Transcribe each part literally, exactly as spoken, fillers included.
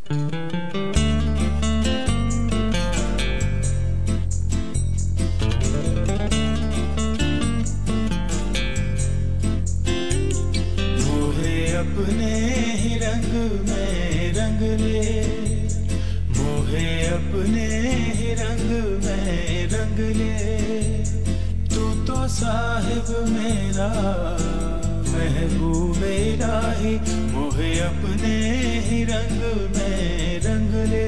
अपने ही रंग में रंग ले, मोहे अपने ही रंग में रंग ले। तू तो साहिब मेरा महबूब इलाही, मोहे अपने ही रंग में रंग ले।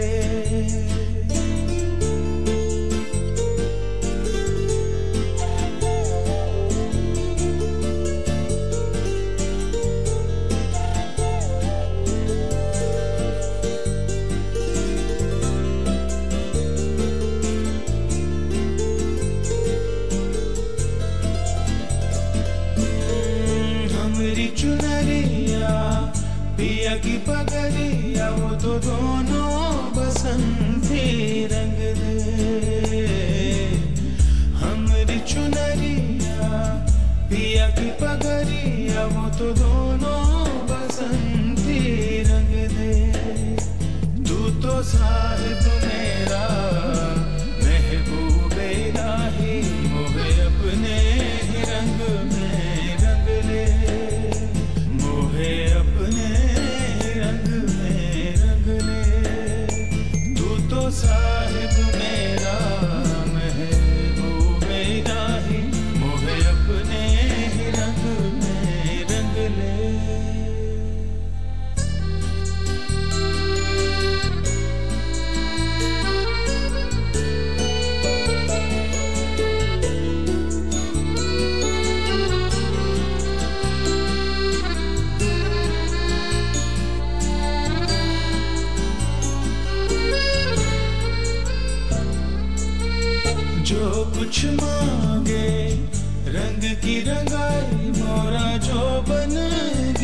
चुनरिया पिया की पगड़िया, वो तो दोनों बसंती रंग दे। हमारी चुनरिया पिया की पगड़िया, वो तो दोनों बसंती रंग दे। तू तो साहिब मेरा महबूब इलाही, मोहे अपने ही रंग में रंग ले, मोहे अपने रंग में रंग ले। तू तो साहिब मेरा महबूब इलाही, मोहे अपने रंग में रंग ले। जो कुछ मांगे रंग की रंगाई, मोरा जो बन